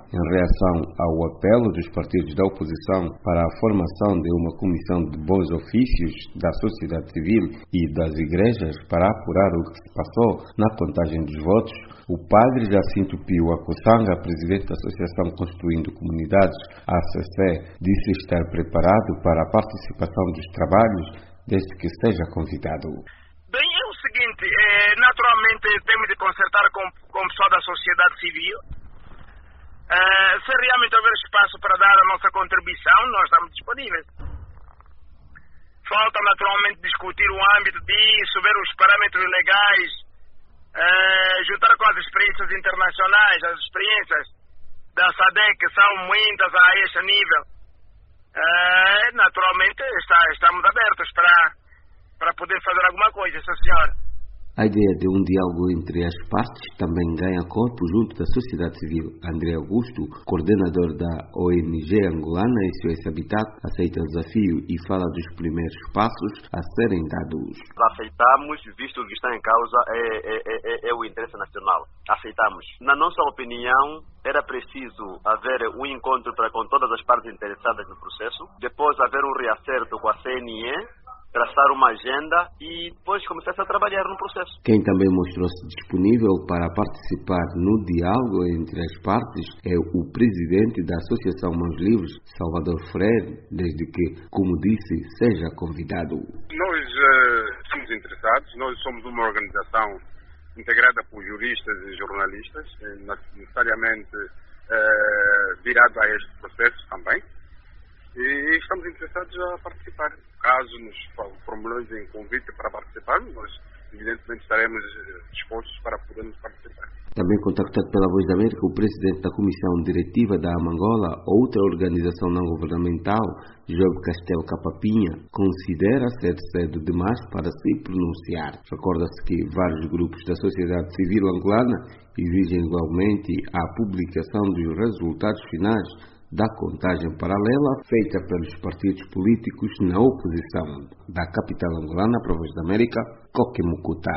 Em reação ao apelo dos partidos da oposição para a formação de uma comissão de bons ofícios da sociedade civil e das igrejas para apurar o que se passou na contagem dos votos, o padre Jacinto Pio Akossanga, presidente da Associação Construindo Comunidades, ACC, disse estar preparado para a participação dos trabalhos desde que seja convidado. Bem, é o seguinte, naturalmente temos de concertar com o pessoal da sociedade civil. Se realmente houver espaço para dar a nossa contribuição, nós estamos disponíveis. Falta naturalmente discutir o âmbito disso, ver os parâmetros legais, juntar com as experiências internacionais, as experiências da SADC, que são muitas a este nível. Naturalmente estamos abertos para poder fazer alguma coisa, sim senhora. A ideia de um diálogo entre as partes também ganha corpo junto da sociedade civil. André Augusto, coordenador da ONG angolana SOS Habitat, aceita o desafio e fala dos primeiros passos a serem dados. Aceitamos, visto que está em causa é o interesse nacional. Aceitamos. Na nossa opinião, era preciso haver um encontro com todas as partes interessadas no processo, depois haver um reacerto com a CNE, traçar uma agenda e depois começar a trabalhar no processo. Quem também mostrou-se disponível para participar no diálogo entre as partes é o presidente da Associação Mãos Livres, Salvador Freire, desde que, como disse, seja convidado. Nós somos interessados, nós somos uma organização integrada por juristas e jornalistas, necessariamente virado a este processo também. E estamos interessados a participar. Caso nos formularem convite para participar, nós evidentemente estaremos dispostos para podermos participar. Também contactado pela Voz da América, o presidente da Comissão Diretiva da Amangola, outra organização não governamental, Job Castelo Capapinha, considera ser cedo demais para se pronunciar. Recorda-se que vários grupos da sociedade civil angolana exigem igualmente a publicação dos resultados finais da contagem paralela feita pelos partidos políticos na oposição. Da capital angolana para a Voz da América, Coque Mucuta.